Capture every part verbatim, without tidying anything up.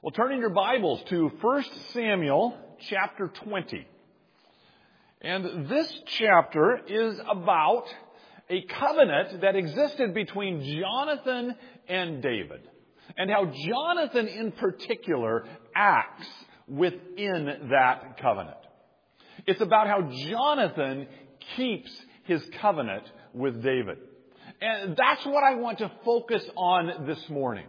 Well, turn in your Bibles to First Samuel chapter twenty. And this chapter is about a covenant that existed between Jonathan and David, and how Jonathan in particular acts within that covenant. It's about how Jonathan keeps his covenant with David. And that's what I want to focus on this morning.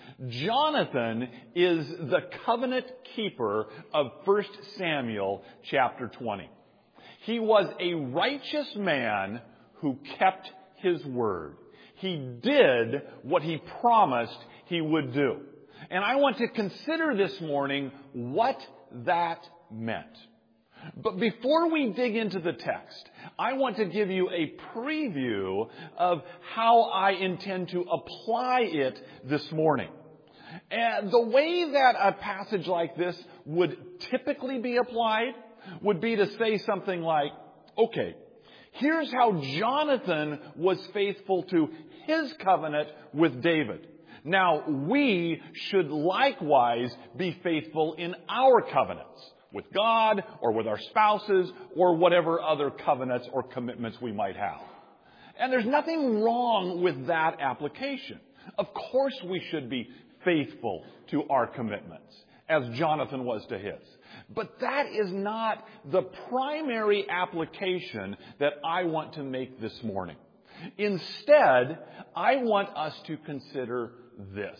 Jonathan is the covenant keeper of First Samuel chapter twenty. He was a righteous man who kept his word. He did what he promised he would do. And I want to consider this morning what that meant. But before we dig into the text, I want to give you a preview of how I intend to apply it this morning. And the way that a passage like this would typically be applied would be to say something like, okay, here's how Jonathan was faithful to his covenant with David. Now, we should likewise be faithful in our covenants with God or with our spouses or whatever other covenants or commitments we might have. And there's nothing wrong with that application. Of course we should be faithful to our commitments, as Jonathan was to his. But that is not the primary application that I want to make this morning. Instead, I want us to consider this.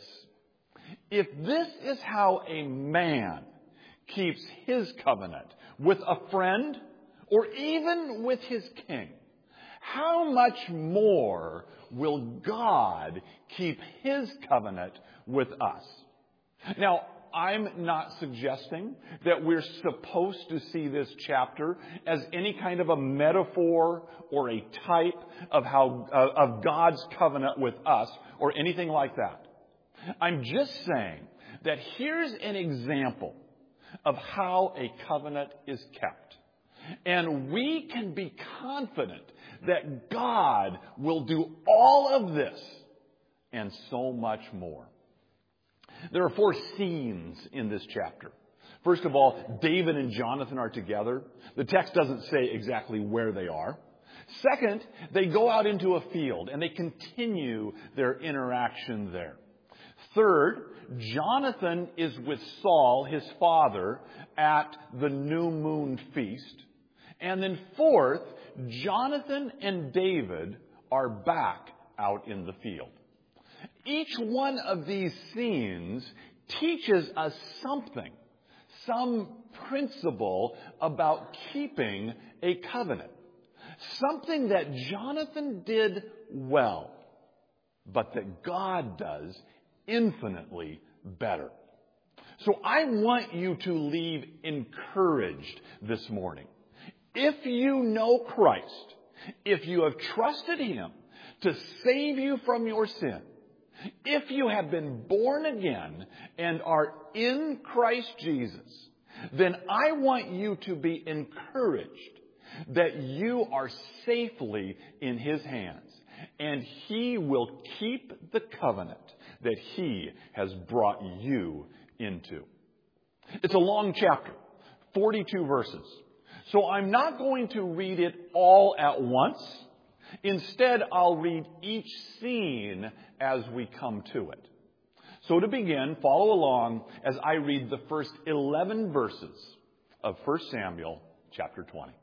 If this is how a man keeps his covenant with a friend or even with his king, how much more will God keep his covenant with us? Now, I'm not suggesting that we're supposed to see this chapter as any kind of a metaphor or a type of how uh, of God's covenant with us or anything like that. I'm just saying that here's an example of how a covenant is kept. And we can be confident that God will do all of this and so much more. There are four scenes in this chapter. First of all, David and Jonathan are together. The text doesn't say exactly where they are. Second, they go out into a field and they continue their interaction there. Third, Jonathan is with Saul, his father, at the new moon feast. And then fourth, Jonathan and David are back out in the field. Each one of these scenes teaches us something, some principle about keeping a covenant. Something that Jonathan did well, but that God does infinitely better. So I want you to leave encouraged this morning. If you know Christ, if you have trusted Him to save you from your sin, if you have been born again and are in Christ Jesus, then I want you to be encouraged that you are safely in His hands and He will keep the covenant that He has brought you into. It's a long chapter, forty-two verses. So I'm not going to read it all at once. Instead, I'll read each scene as we come to it. So to begin, follow along as I read the first eleven verses of First Samuel chapter twenty.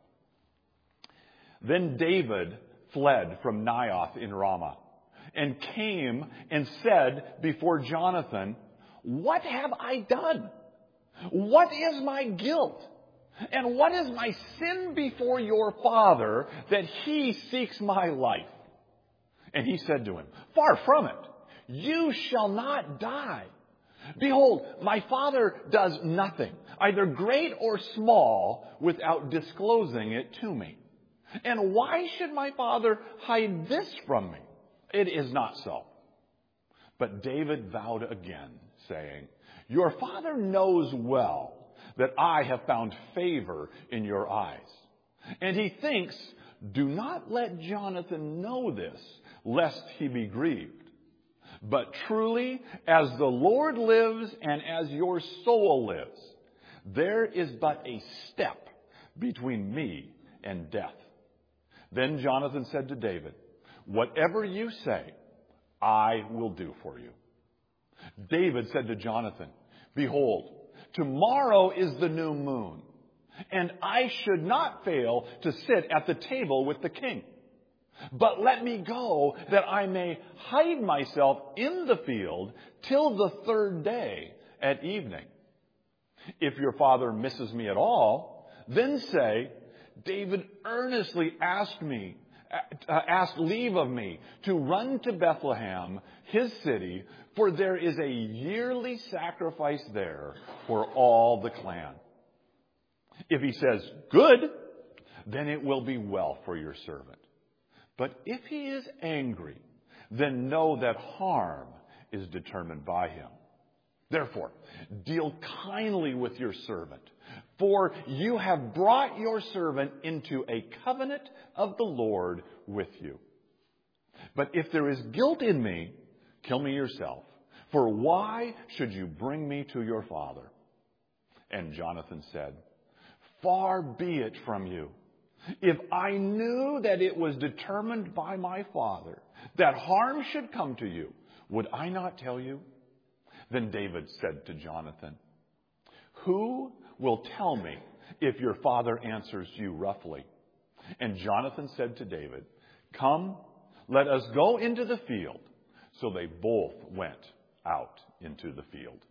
Then David fled from Naioth in Ramah and came and said before Jonathan, "What have I done? What is my guilt? And what is my sin before your father that he seeks my life?" And he said to him, "Far from it. You shall not die. Behold, my father does nothing, either great or small, without disclosing it to me. And why should my father hide this from me? It is not so." But David vowed again, saying, "Your father knows well that I have found favor in your eyes." And he thinks, "Do not let Jonathan know this, lest he be grieved." But truly, as the Lord lives and as your soul lives, there is but a step between me and death." Then Jonathan said to David, "Whatever you say, I will do for you." David said to Jonathan, "Behold, tomorrow is the new moon, and I should not fail to sit at the table with the king. But let me go that I may hide myself in the field till the third day at evening. If your father misses me at all, then say, 'David earnestly asked me, uh, asked leave of me to run to Bethlehem, his city, for there is a yearly sacrifice there for all the clan.' If he says, 'Good,' then it will be well for your servant. But if he is angry, then know that harm is determined by him. Therefore, deal kindly with your servant, for you have brought your servant into a covenant of the Lord with you. But if there is guilt in me, kill me yourself, for why should you bring me to your father?" And Jonathan said, "Far be it from you. If I knew that it was determined by my father that harm should come to you, would I not tell you?" Then David said to Jonathan, "Who will tell me if your father answers you roughly?" And Jonathan said to David, "Come, let us go into the field." So they both went out into the field.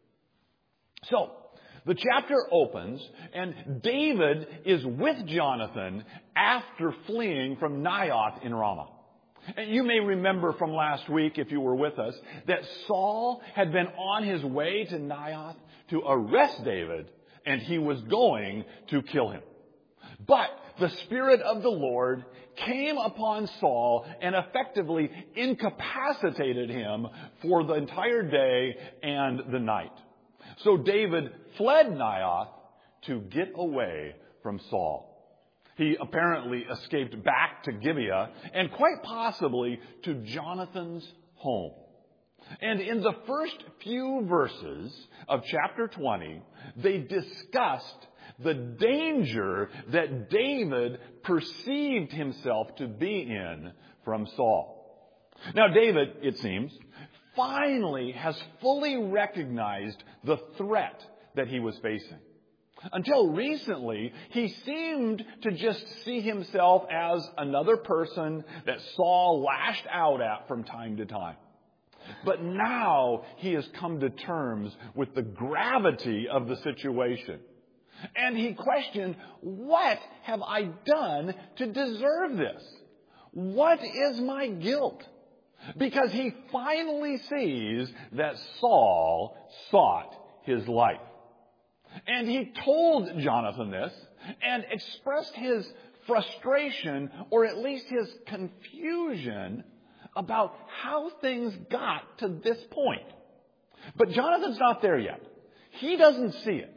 So, the chapter opens, and David is with Jonathan after fleeing from Naioth in Ramah. And you may remember from last week, if you were with us, that Saul had been on his way to Naioth to arrest David, and he was going to kill him. But the Spirit of the Lord came upon Saul and effectively incapacitated him for the entire day and the night. So David fled Naioth to get away from Saul. He apparently escaped back to Gibeah and quite possibly to Jonathan's home. And in the first few verses of chapter twenty, they discussed the danger that David perceived himself to be in from Saul. Now, David, it seems, finally has fully recognized the threat that he was facing. Until recently, he seemed to just see himself as another person that Saul lashed out at from time to time. But now he has come to terms with the gravity of the situation. And he questioned, what have I done to deserve this? What is my guilt? Because he finally sees that Saul sought his life. And he told Jonathan this and expressed his frustration, or at least his confusion, about how things got to this point. But Jonathan's not there yet. He doesn't see it.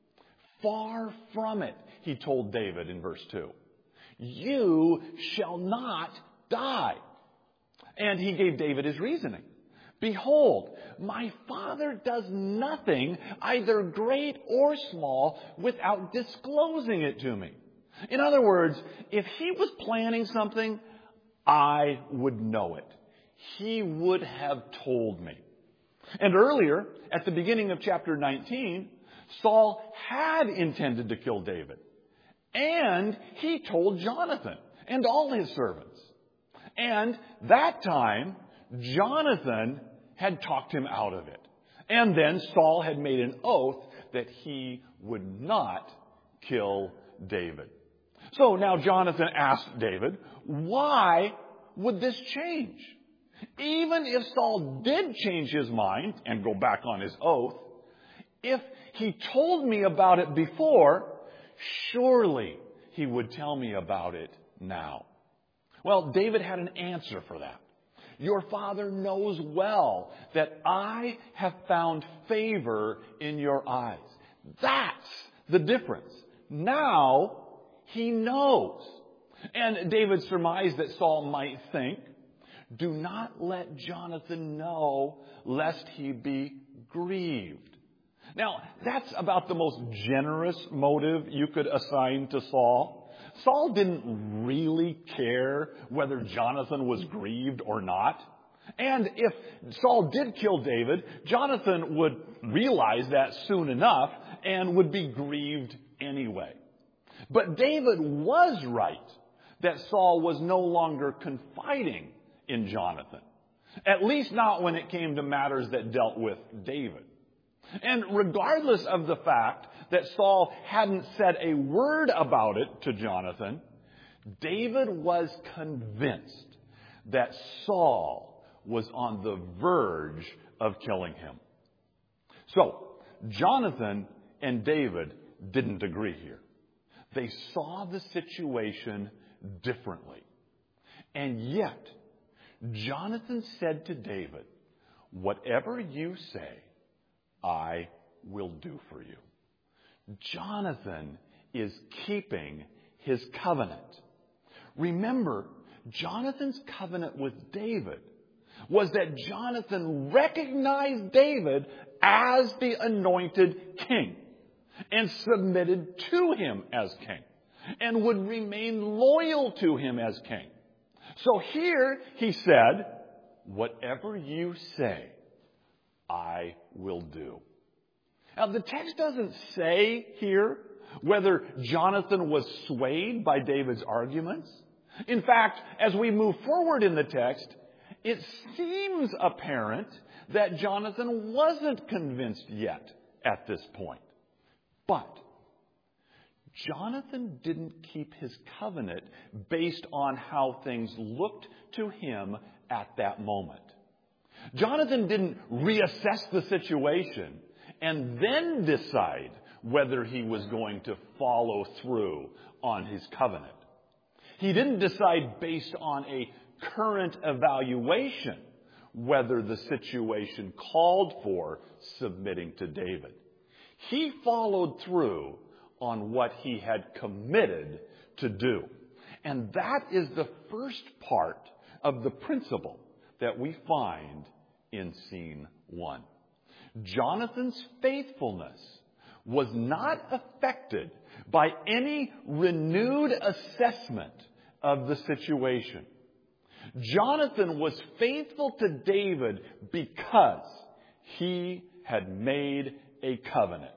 Far from it, he told David in verse two. You shall not die. And he gave David his reasoning. Behold, my father does nothing, either great or small, without disclosing it to me. In other words, if he was planning something, I would know it. He would have told me. And earlier, at the beginning of chapter nineteen, Saul had intended to kill David. And he told Jonathan and all his servants. And that time, Jonathan had talked him out of it. And then Saul had made an oath that he would not kill David. So now Jonathan asked David, why would this change? Even if Saul did change his mind and go back on his oath, if he told me about it before, surely he would tell me about it now. Well, David had an answer for that. Your father knows well that I have found favor in your eyes. That's the difference. Now he knows. And David surmised that Saul might think, Do not let Jonathan know, lest he be grieved. Now, that's about the most generous motive you could assign to Saul. Saul didn't really care whether Jonathan was grieved or not. And if Saul did kill David, Jonathan would realize that soon enough and would be grieved anyway. But David was right that Saul was no longer confiding in Jonathan, at least not when it came to matters that dealt with David. And regardless of the fact that Saul hadn't said a word about it to Jonathan, David was convinced that Saul was on the verge of killing him. So, Jonathan and David didn't agree here. They saw the situation differently. And yet, Jonathan said to David, "Whatever you say, I will do for you." Jonathan is keeping his covenant. Remember, Jonathan's covenant with David was that Jonathan recognized David as the anointed king and submitted to him as king and would remain loyal to him as king. So here he said, "Whatever you say, I will do." Now, the text doesn't say here whether Jonathan was swayed by David's arguments. In fact, as we move forward in the text, it seems apparent that Jonathan wasn't convinced yet at this point. But Jonathan didn't keep his covenant based on how things looked to him at that moment. Jonathan didn't reassess the situation and then decide whether he was going to follow through on his covenant. He didn't decide based on a current evaluation whether the situation called for submitting to David. He followed through on what he had committed to do. And that is the first part of the principle that we find in scene one. Jonathan's faithfulness was not affected by any renewed assessment of the situation. Jonathan was faithful to David because he had made a covenant.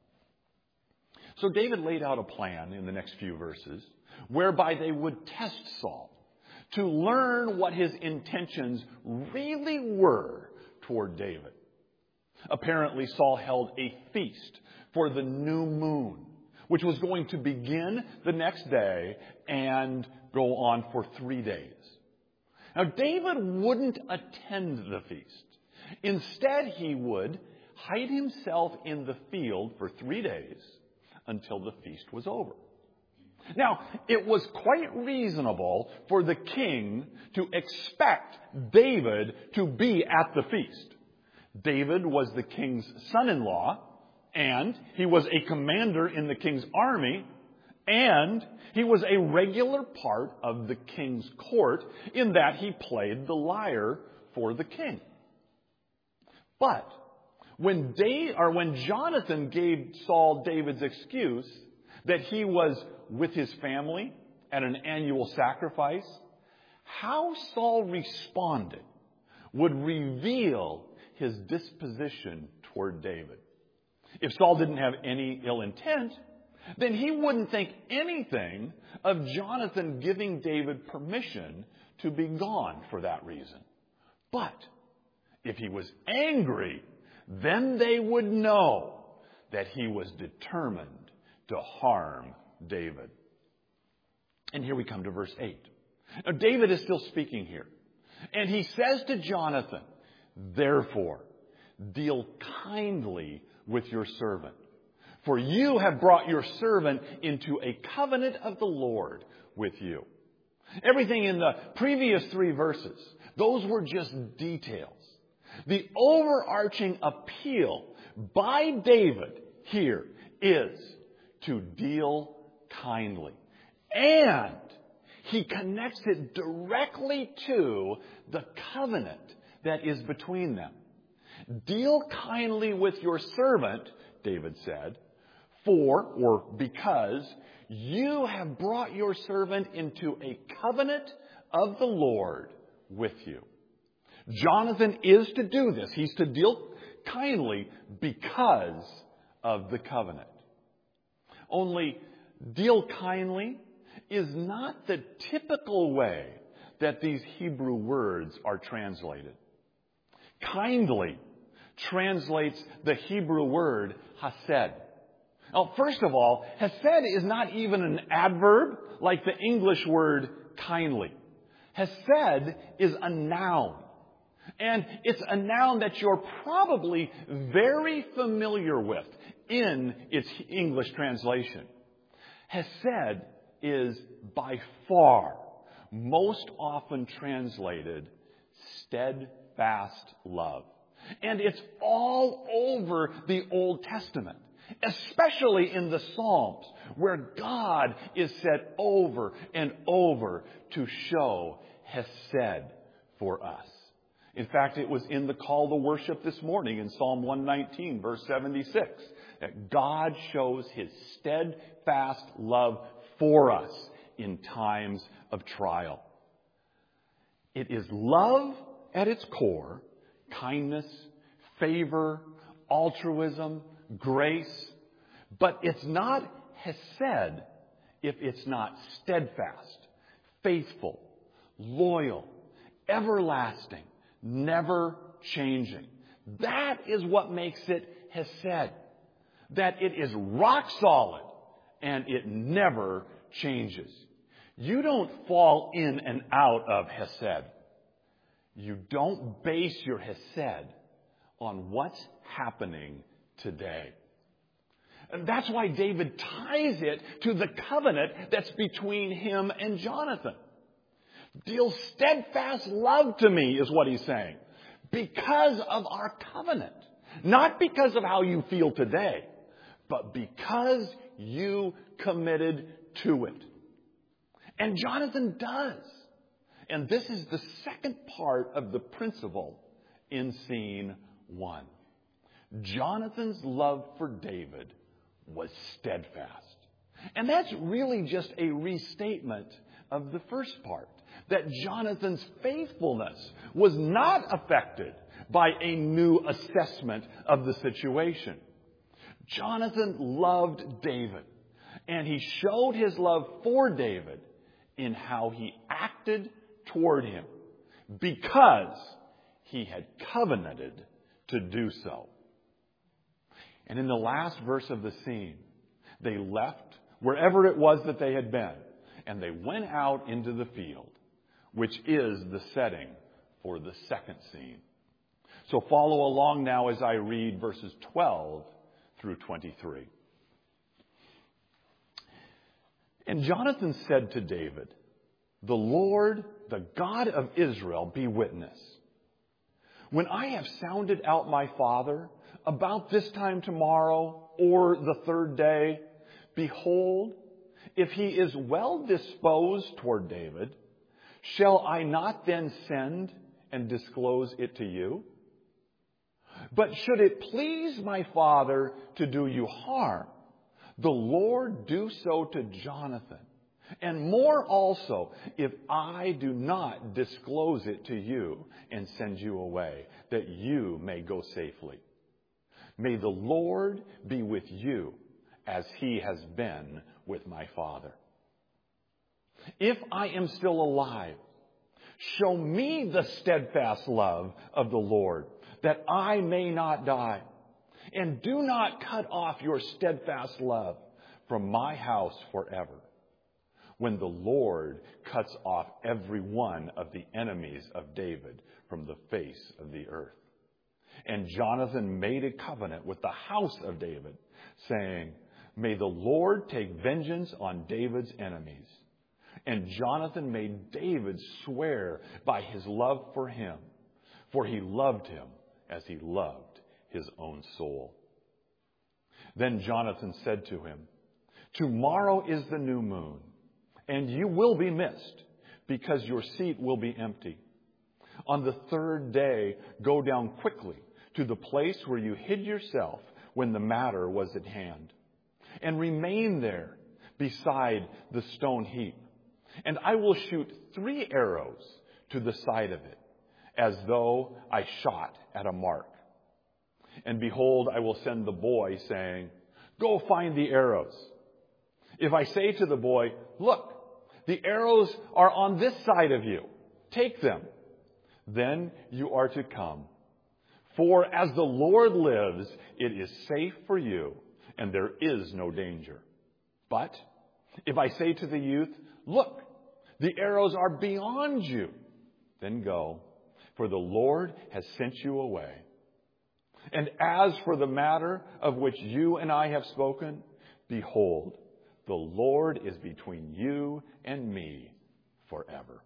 So David laid out a plan in the next few verses whereby they would test Saul to learn what his intentions really were toward David. Apparently, Saul held a feast for the new moon, which was going to begin the next day and go on for three days. Now, David wouldn't attend the feast. Instead, he would hide himself in the field for three days until the feast was over. Now, it was quite reasonable for the king to expect David to be at the feast. David was the king's son-in-law, and he was a commander in the king's army, and he was a regular part of the king's court in that he played the lyre for the king. But when Dave, or when Jonathan gave Saul David's excuse that he was with his family at an annual sacrifice, how Saul responded would reveal his disposition toward David. If Saul didn't have any ill intent, then he wouldn't think anything of Jonathan giving David permission to be gone for that reason. But if he was angry, then they would know that he was determined to harm David. And here we come to verse eight. Now, David is still speaking here. And he says to Jonathan, "Therefore, deal kindly with your servant. For you have brought your servant into a covenant of the Lord with you." Everything in the previous three verses, those were just details. The overarching appeal by David here is to deal kindly. And he connects it directly to the covenant that is between them. Deal kindly with your servant, David said, for, or because, you have brought your servant into a covenant of the Lord with you. Jonathan is to do this. He's to deal kindly because of the covenant. Only deal kindly is not the typical way that these Hebrew words are translated. Kindly translates the Hebrew word hesed. Now, first of all, hesed is not even an adverb like the English word kindly. Hesed is a noun. And it's a noun that you're probably very familiar with in its English translation. Hesed is by far most often translated steadfast love. And it's all over the Old Testament, especially in the Psalms, where God is said over and over to show Hesed for us. In fact, it was in the call to worship this morning in Psalm one nineteen, verse seventy-six, that God shows His steadfast love for us in times of trial. It is love at its core, kindness, favor, altruism, grace, but it's not hesed if it's not steadfast, faithful, loyal, everlasting, never changing. That is what makes it hesed. That it is rock solid and it never changes. You don't fall in and out of hesed. You don't base your hesed on what's happening today. And that's why David ties it to the covenant that's between him and Jonathan. Deal steadfast love to me is what he's saying. Because of our covenant. Not because of how you feel today, but because you committed to it. And Jonathan does. And this is the second part of the principle in scene one. Jonathan's love for David was steadfast. And that's really just a restatement of the first part. That Jonathan's faithfulness was not affected by a new assessment of the situation. Jonathan loved David. And he showed his love for David in how he acted toward him. Because he had covenanted to do so. And in the last verse of the scene, they left wherever it was that they had been. And they went out into the field, which is the setting for the second scene. So follow along now as I read verses twelve through twenty-three. And Jonathan said to David, "The Lord, the God of Israel, be witness. When I have sounded out my father about this time tomorrow or the third day, behold, if he is well disposed toward David, shall I not then send and disclose it to you? But should it please my father to do you harm, the Lord do so to Jonathan, and more also, if I do not disclose it to you and send you away, that you may go safely. May the Lord be with you as he has been with my father. If I am still alive, show me the steadfast love of the Lord, that I may not die. And do not cut off your steadfast love from my house forever, when the Lord cuts off every one of the enemies of David from the face of the earth." And Jonathan made a covenant with the house of David, saying, "May the Lord take vengeance on David's enemies." And Jonathan made David swear by his love for him, for he loved him as he loved his own soul. Then Jonathan said to him, "Tomorrow is the new moon, and you will be missed, because your seat will be empty. On the third day, go down quickly to the place where you hid yourself when the matter was at hand, and remain there beside the stone heap. And I will shoot three arrows to the side of it, as though I shot at a mark. And behold, I will send the boy, saying, go find the arrows. If I say to the boy, look, the arrows are on this side of you, take them, then you are to come. For as the Lord lives, it is safe for you, and there is no danger. But if I say to the youth, look, the arrows are beyond you, then go, for the Lord has sent you away. And as for the matter of which you and I have spoken, behold, the Lord is between you and me forever.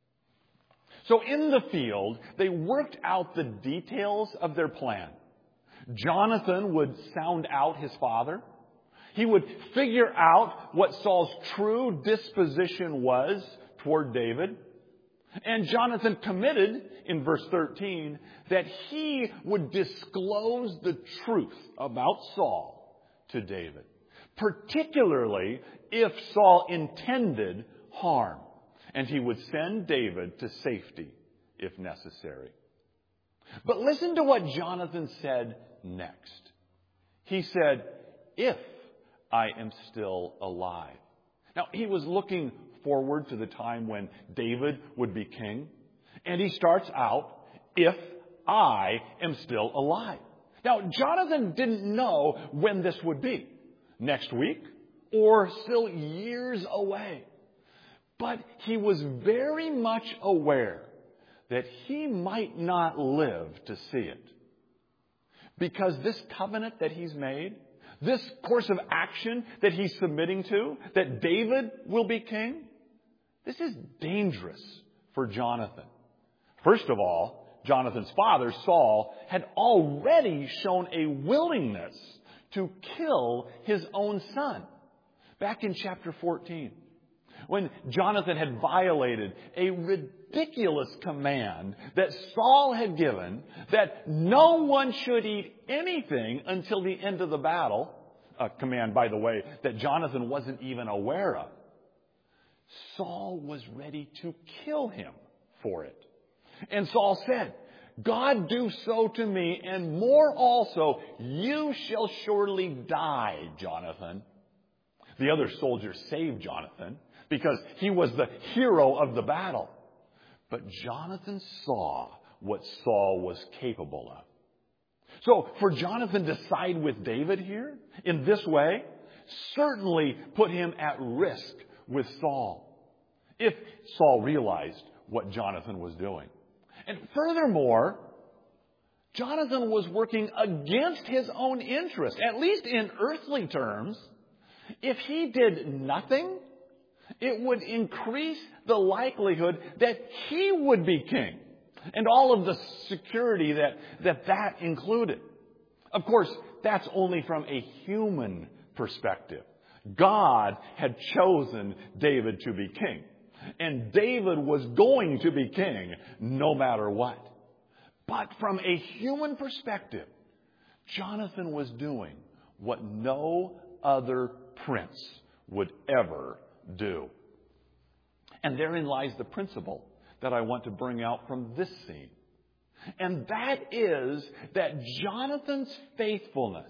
So in the field, they worked out the details of their plan. Jonathan would sound out his father. He would figure out what Saul's true disposition was toward David. And Jonathan committed, in verse thirteen, that he would disclose the truth about Saul to David, particularly if Saul intended harm, and he would send David to safety if necessary. But listen to what Jonathan said next. He said, if I am still alive. Now, he was looking forward to the time when David would be king. And he starts out, if I am still alive. Now, Jonathan didn't know when this would be. Next week or still years away. But he was very much aware that he might not live to see it. Because this covenant that he's made, this course of action that he's submitting to, that David will be king, this is dangerous for Jonathan. First of all, Jonathan's father, Saul, had already shown a willingness to kill his own son. Back in chapter fourteen, when Jonathan had violated a ridiculous command that Saul had given, that no one should eat anything until the end of the battle, a command, by the way, that Jonathan wasn't even aware of. Saul was ready to kill him for it. And Saul said, God do so to me, and more also, you shall surely die, Jonathan. The other soldiers saved Jonathan because he was the hero of the battle. But Jonathan saw what Saul was capable of. So for Jonathan to side with David here in this way certainly put him at risk with Saul, if Saul realized what Jonathan was doing. And furthermore, Jonathan was working against his own interest, at least in earthly terms. If he did nothing, it would increase the likelihood that he would be king, and all of the security that that, that included. Of course, that's only from a human perspective. God had chosen David to be king. And David was going to be king no matter what. But from a human perspective, Jonathan was doing what no other prince would ever do. And therein lies the principle that I want to bring out from this scene. And that is that Jonathan's faithfulness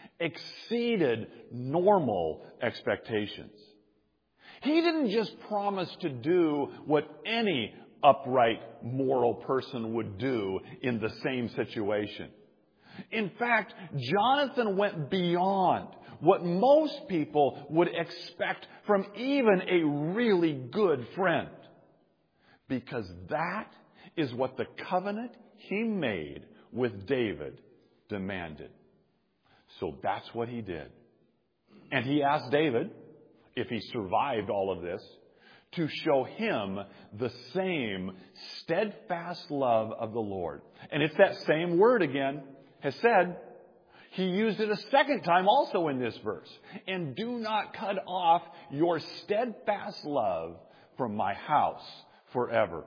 exceeded normal expectations. He didn't just promise to do what any upright, moral person would do in the same situation. In fact, Jonathan went beyond what most people would expect from even a really good friend. Because that is what the covenant he made with David demanded. So that's what he did. And he asked David, if he survived all of this, to show him the same steadfast love of the Lord. And it's that same word again, has said, He used it a second time also in this verse. And do not cut off your steadfast love from my house forever.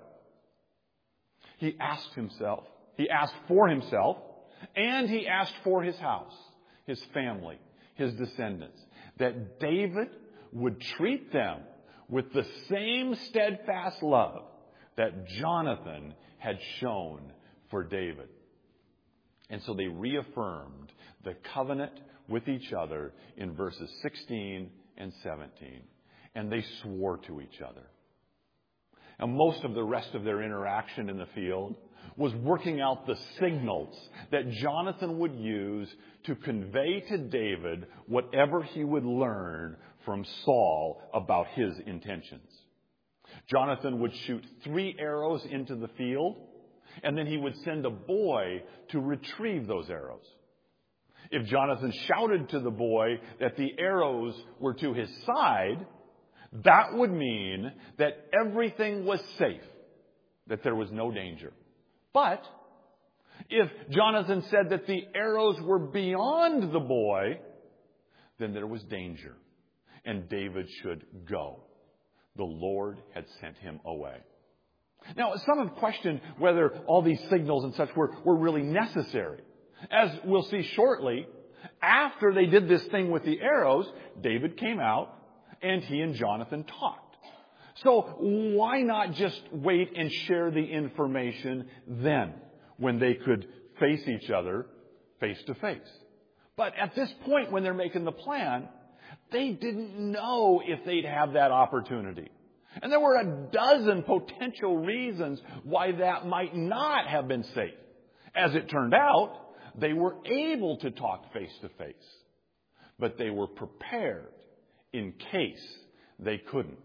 He asked himself, he asked for himself, and he asked for his house, his family, his descendants, that David would treat them with the same steadfast love that Jonathan had shown for David. And so they reaffirmed the covenant with each other in verses sixteen and seventeen. And they swore to each other. And most of the rest of their interaction in the field was working out the signals that Jonathan would use to convey to David whatever he would learn from Saul about his intentions. Jonathan would shoot three arrows into the field, and then he would send a boy to retrieve those arrows. If Jonathan shouted to the boy that the arrows were to his side, that would mean that everything was safe, that there was no danger. But if Jonathan said that the arrows were beyond the boy, then there was danger, and David should go. The Lord had sent him away. Now, some have questioned whether all these signals and such were, were really necessary. As we'll see shortly, after they did this thing with the arrows, David came out and he and Jonathan talked. So why not just wait and share the information then, when they could face each other face to face? But at this point, when they're making the plan, they didn't know if they'd have that opportunity. And there were a dozen potential reasons why that might not have been safe. As it turned out, they were able to talk face to face, but they were prepared in case they couldn't.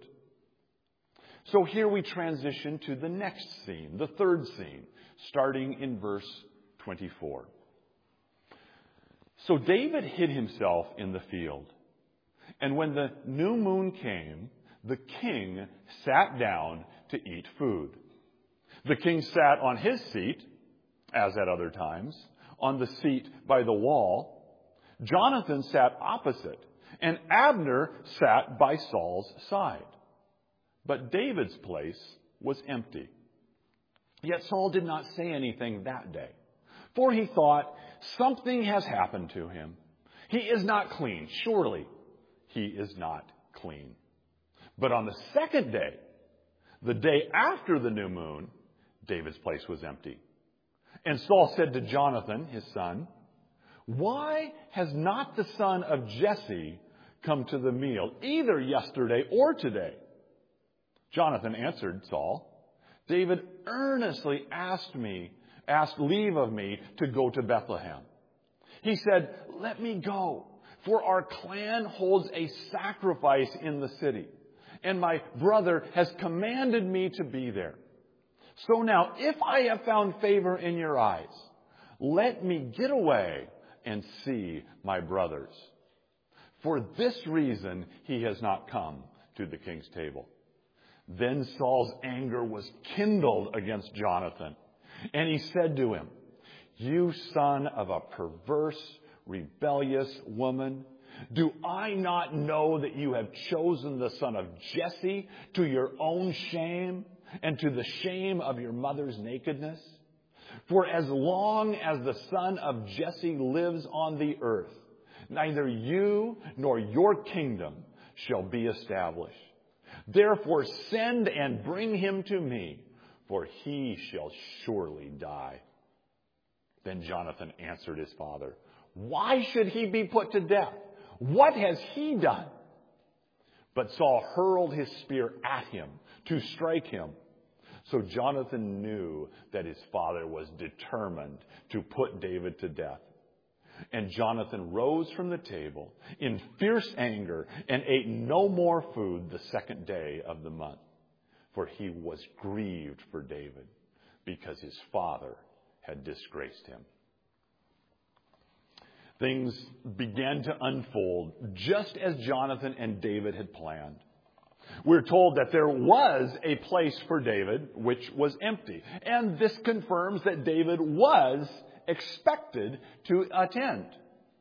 So here we transition to the next scene, the third scene, starting in verse twenty-four. So David hid himself in the field, and when the new moon came, the king sat down to eat food. The king sat on his seat, as at other times, on the seat by the wall. Jonathan sat opposite, and Abner sat by Saul's side. But David's place was empty. Yet Saul did not say anything that day, for he thought, something has happened to him. He is not clean. Surely he is not clean. But on the second day, the day after the new moon, David's place was empty. And Saul said to Jonathan, his son, why has not the son of Jesse come to the meal, either yesterday or today? Jonathan answered Saul, David earnestly asked me, asked leave of me to go to Bethlehem. He said, let me go, for our clan holds a sacrifice in the city, and my brother has commanded me to be there. So now, if I have found favor in your eyes, let me get away and see my brothers. For this reason, he has not come to the king's table. Then Saul's anger was kindled against Jonathan, and he said to him, you son of a perverse, rebellious woman, do I not know that you have chosen the son of Jesse to your own shame and to the shame of your mother's nakedness? For as long as the son of Jesse lives on the earth, neither you nor your kingdom shall be established. Therefore send and bring him to me, for he shall surely die. Then Jonathan answered his father, why should he be put to death? What has he done? But Saul hurled his spear at him to strike him. So Jonathan knew that his father was determined to put David to death. And Jonathan rose from the table in fierce anger and ate no more food the second day of the month. For he was grieved for David because his father had disgraced him. Things began to unfold just as Jonathan and David had planned. We're told that there was a place for David which was empty. And this confirms that David was expected to attend.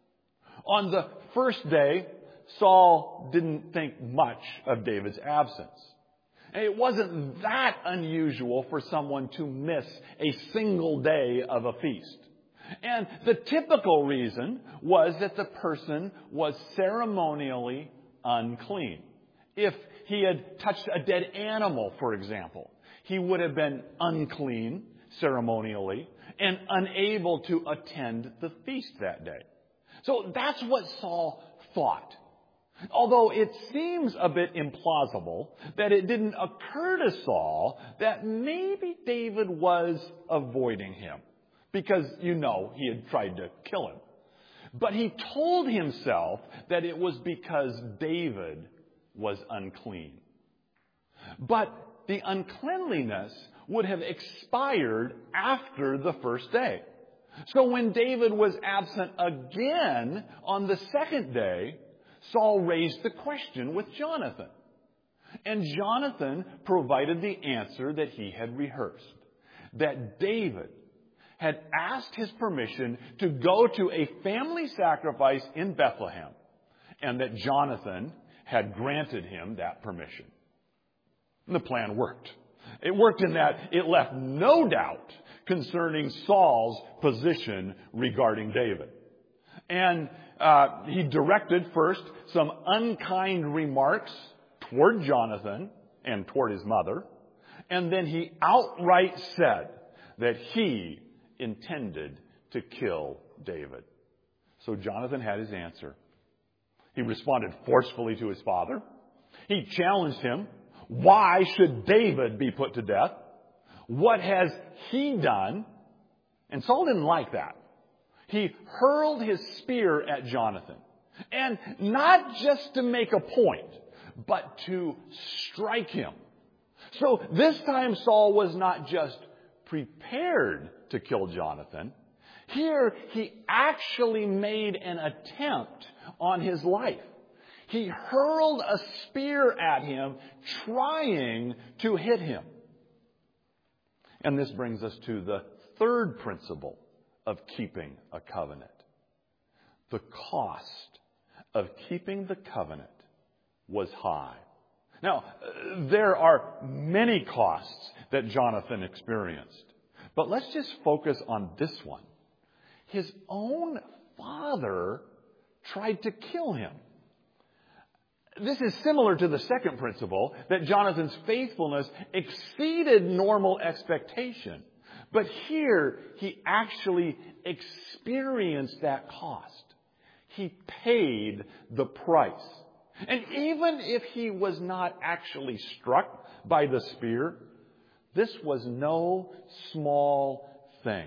On the first day, Saul didn't think much of David's absence. And it wasn't that unusual for someone to miss a single day of a feast. And the typical reason was that the person was ceremonially unclean. If he had touched a dead animal, for example, he would have been unclean ceremonially and unable to attend the feast that day. So that's what Saul thought. Although it seems a bit implausible that it didn't occur to Saul that maybe David was avoiding him. Because, you know, he had tried to kill him. But he told himself that it was because David was unclean. But the uncleanliness would have expired after the first day. So when David was absent again on the second day, Saul raised the question with Jonathan. And Jonathan provided the answer that he had rehearsed. That David had asked his permission to go to a family sacrifice in Bethlehem. And that Jonathan had granted him that permission. And the plan worked. It worked in that it left no doubt concerning Saul's position regarding David. And uh, he directed first some unkind remarks toward Jonathan and toward his mother. And then he outright said that he intended to kill David. So Jonathan had his answer. He responded forcefully to his father. He challenged him. Why should David be put to death? What has he done? And Saul didn't like that. He hurled his spear at Jonathan. And not just to make a point, but to strike him. So this time Saul was not just prepared to kill Jonathan. Here he actually made an attempt on his life. He hurled a spear at him, trying to hit him. And this brings us to the third principle of keeping a covenant. The cost of keeping the covenant was high. Now, there are many costs that Jonathan experienced. But let's just focus on this one. His own father tried to kill him. This is similar to the second principle, that Jonathan's faithfulness exceeded normal expectation. But here, he actually experienced that cost. He paid the price. And even if he was not actually struck by the spear, this was no small thing.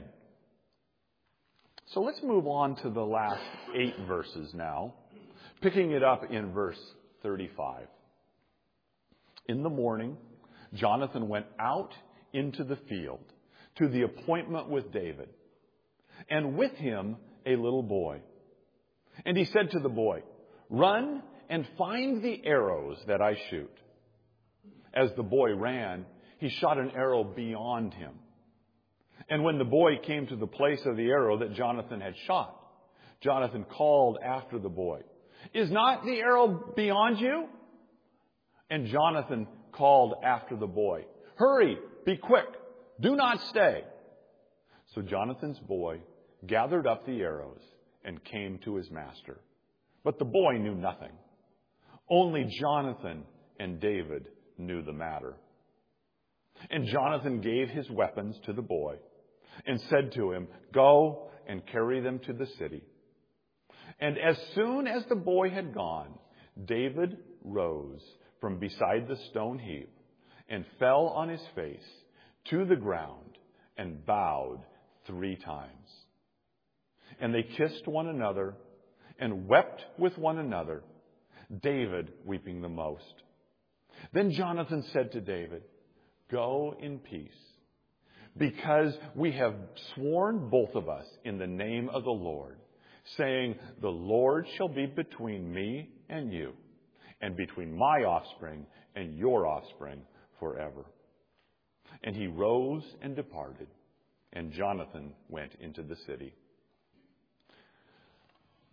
So let's move on to the last eight verses now, picking it up in verse thirty-five. In the morning, Jonathan went out into the field to the appointment with David, and with him a little boy. And he said to the boy, "Run and find the arrows that I shoot." As the boy ran, he shot an arrow beyond him. And when the boy came to the place of the arrow that Jonathan had shot, Jonathan called after the boy, "Is not the arrow beyond you?" And Jonathan called after the boy, "Hurry, be quick, do not stay." So Jonathan's boy gathered up the arrows and came to his master. But the boy knew nothing. Only Jonathan and David knew the matter. And Jonathan gave his weapons to the boy and said to him, "Go and carry them to the city." And as soon as the boy had gone, David rose from beside the stone heap and fell on his face to the ground and bowed three times. And they kissed one another and wept with one another, David weeping the most. Then Jonathan said to David, "Go in peace, because we have sworn both of us in the name of the Lord, saying, 'The Lord shall be between me and you, and between my offspring and your offspring forever.'" And he rose and departed, and Jonathan went into the city.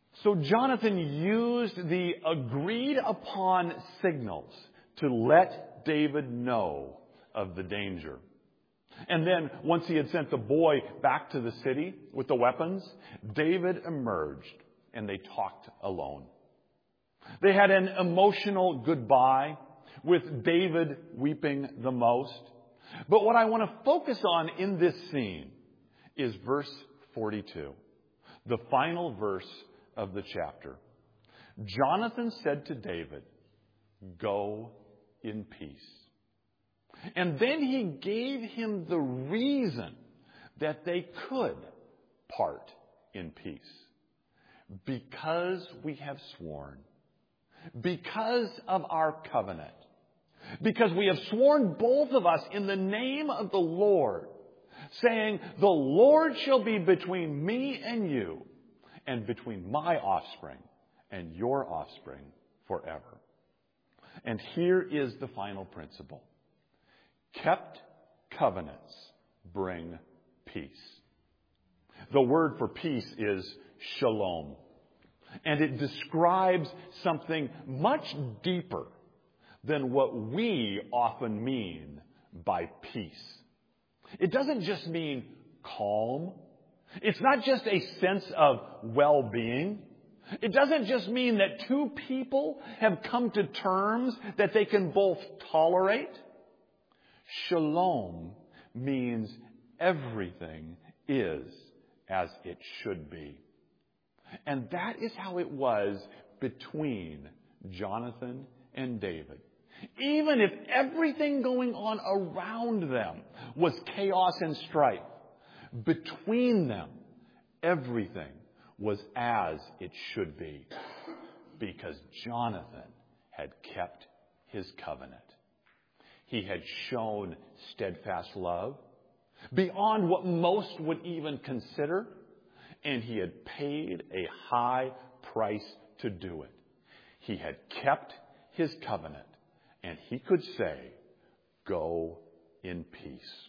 So Jonathan used the agreed upon signals to let David know of the danger. And then, once he had sent the boy back to the city with the weapons, David emerged and they talked alone. They had an emotional goodbye, with David weeping the most. But what I want to focus on in this scene is verse forty-two, the final verse of the chapter. Jonathan said to David, "Go in peace." And then he gave him the reason that they could part in peace. Because we have sworn. Because of our covenant. Because we have sworn, both of us, in the name of the Lord, saying, "The Lord shall be between me and you, and between my offspring and your offspring forever." And here is the final principle. Kept covenants bring peace. The word for peace is shalom. And it describes something much deeper than what we often mean by peace. It doesn't just mean calm. It's not just a sense of well-being. It doesn't just mean that two people have come to terms that they can both tolerate. Shalom means everything is as it should be. And that is how it was between Jonathan and David. Even if everything going on around them was chaos and strife, between them, everything was as it should be. Because Jonathan had kept his covenant. He had shown steadfast love beyond what most would even consider, and he had paid a high price to do it. He had kept his covenant, and he could say, "Go in peace."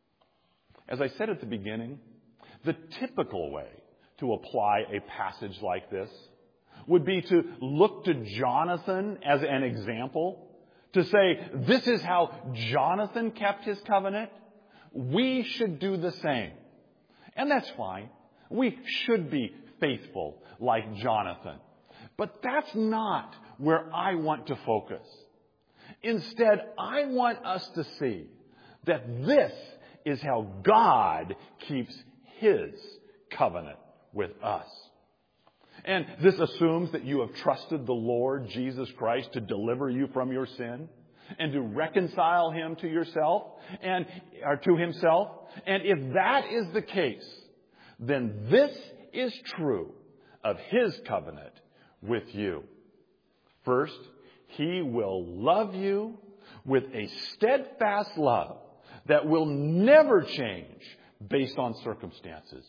As I said at the beginning, the typical way to apply a passage like this would be to look to Jonathan as an example, to say, this is how Jonathan kept his covenant. We should do the same. And that's fine. We should be faithful like Jonathan. But that's not where I want to focus. Instead, I want us to see that this is how God keeps His covenant with us. And this assumes that you have trusted the Lord Jesus Christ to deliver you from your sin and to reconcile Him to yourself and or to Himself. And if that is the case, then this is true of His covenant with you. First, He will love you with a steadfast love that will never change based on circumstances.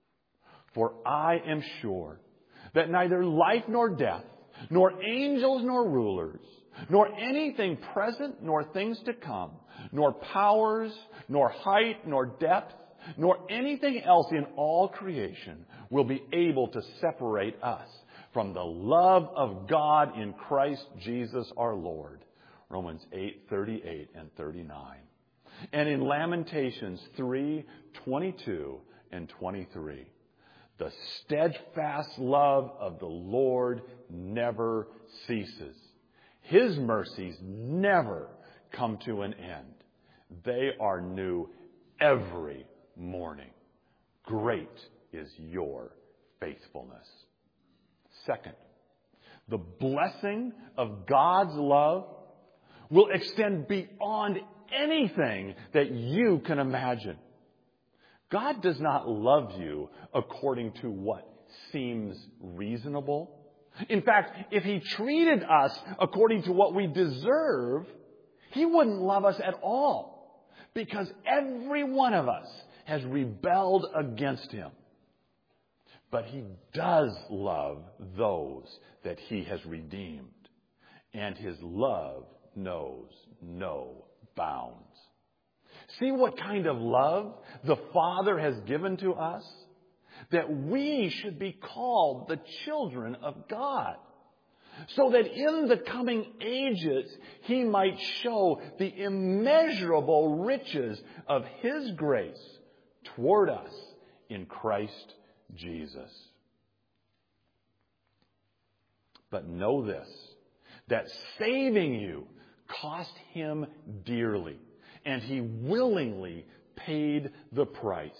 For I am sure that neither life nor death, nor angels nor rulers, nor anything present nor things to come, nor powers, nor height, nor depth, nor anything else in all creation will be able to separate us from the love of God in Christ Jesus our Lord. Romans eight, thirty-eight and thirty-nine. And in Lamentations three, twenty-two and twenty-three. The steadfast love of the Lord never ceases. His mercies never come to an end. They are new every morning. Great is your faithfulness. Second, the blessing of God's love will extend beyond anything that you can imagine. God does not love you according to what seems reasonable. In fact, if He treated us according to what we deserve, He wouldn't love us at all, because every one of us has rebelled against Him. But He does love those that He has redeemed, and His love knows no bounds. See what kind of love the Father has given to us? that we should be called the children of God, so that in the coming ages He might show the immeasurable riches of His grace toward us in Christ Jesus. But know this, that saving you cost Him dearly, and He willingly paid the price.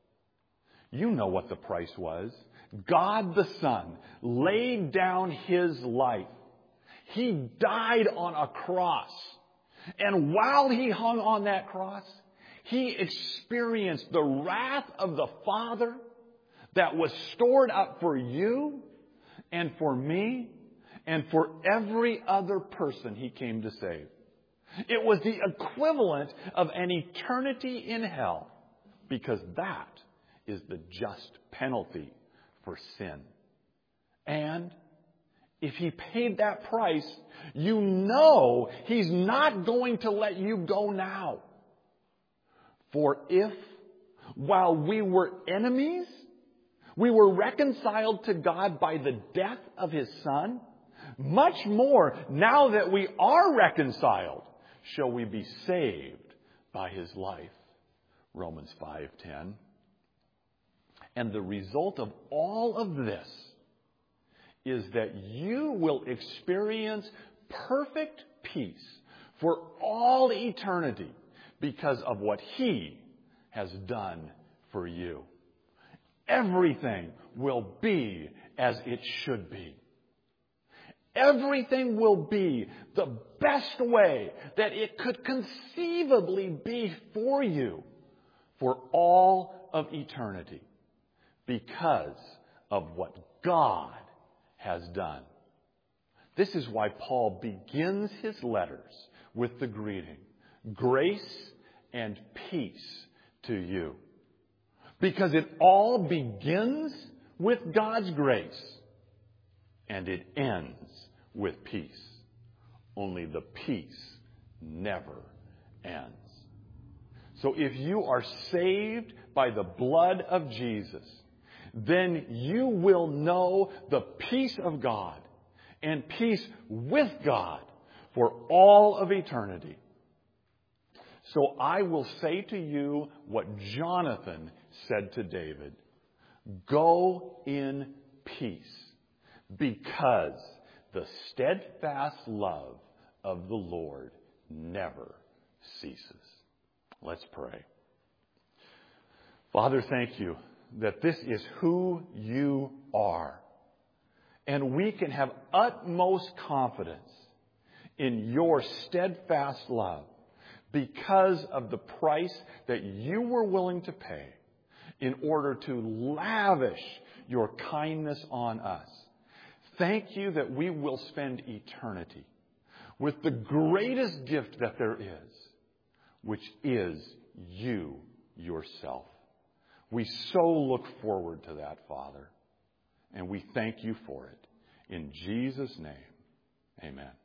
You know what the price was. God the Son laid down His life. He died on a cross. And while He hung on that cross, He experienced the wrath of the Father that was stored up for you and for me and for every other person He came to save. It was the equivalent of an eternity in hell, because that is the just penalty for sin. And if He paid that price, you know He's not going to let you go now. For if, while we were enemies, we were reconciled to God by the death of His Son, much more, now that we are reconciled, shall we be saved by His life. Romans five ten. And the result of all of this is that you will experience perfect peace for all eternity because of what He has done for you. Everything will be as it should be. Everything will be the best way that it could conceivably be for you for all of eternity, because of what God has done. This is why Paul begins his letters with the greeting, grace and peace to you. Because it all begins with God's grace, and it ends with peace. Only the peace never ends. So if you are saved by the blood of Jesus, then you will know the peace of God and peace with God for all of eternity. So I will say to you what Jonathan said to David. Go in peace, because the steadfast love of the Lord never ceases. Let's pray. Father, thank you that this is who you are. And we can have utmost confidence in your steadfast love because of the price that you were willing to pay in order to lavish your kindness on us. Thank you that we will spend eternity with the greatest gift that there is, which is you yourself. We so look forward to that, Father, and we thank you for it. In Jesus' name, amen.